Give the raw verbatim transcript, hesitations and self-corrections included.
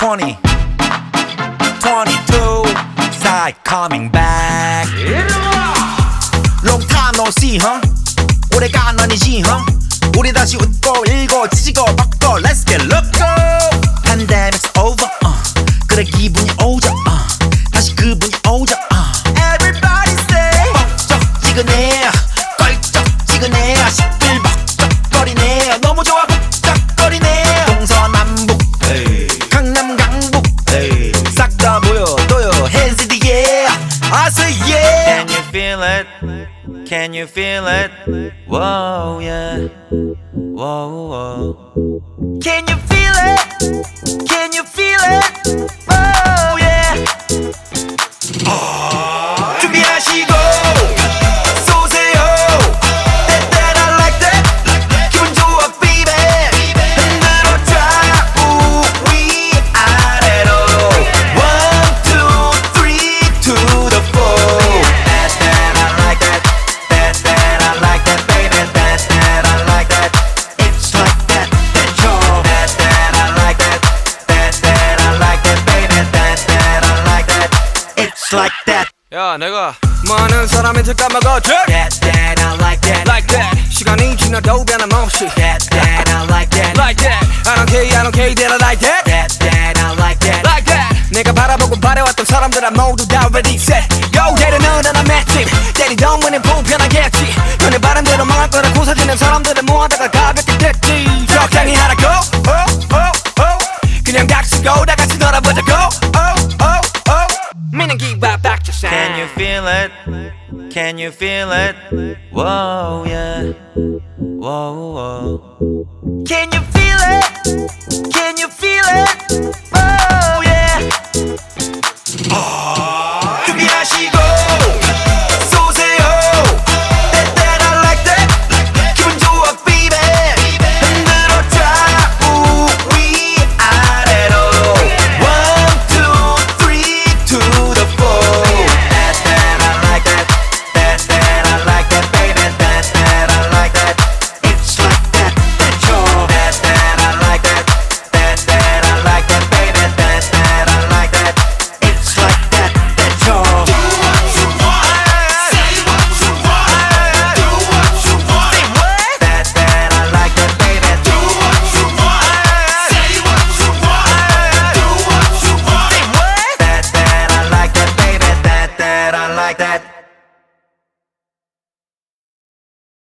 twenty, twenty-two side coming back. Long time no see, huh? 오래간 아니지, huh? 우리 다시 웃고 일고 지지고 뻗고 Let's get loco. Pandemic's over, uh. 그래 기분이 오죠, uh. 다시 그분이 오죠, uh. Everybody say 벅적지근해 껄쩍지근해 시끌벅적거리네 너무 좋아 벅적거리네 동서남북 강남 강북 싹 다 보여줘요 Hands in the air I say yeah. Can you feel it? Can you feel it? Whoa, yeah. Whoa, whoa. Can you feel it? Can you feel it? Oh yeah. 준비하시고 쏘세요. That that I like that. 기분 좋아 baby. 흔들어 좌우 위아래로. One two three to the four. That that I like that. That that I like that baby. That that I like that. It's like that. That's all. That that I like that. That that I like that baby. That that I like that. It's like that. 야 내가 많은 사람한테 까먹었지 That that I like that. Like that 시간이 지나도 변함없이 That that I like that. Like that I don't care I don't care that I like that That that I like that. Like that 내가 바라보고 바래왔던 사람들은 모두 다 ready set Go 때리는 난 맷집 때리던 문은 불편하겠지 너네 바람대로 망할 거라 고사지는 사람들은 모아다가 가볍게 됐지 적당히 하라고 oh, oh, oh. 그냥 닥치고 다 같이 놀아보자고 oh, oh, oh. 미는 기바 박자상 Can you feel it? Can you feel it? Whoa, yeah. Whoa, whoa. Can you feel it? Can you feel it?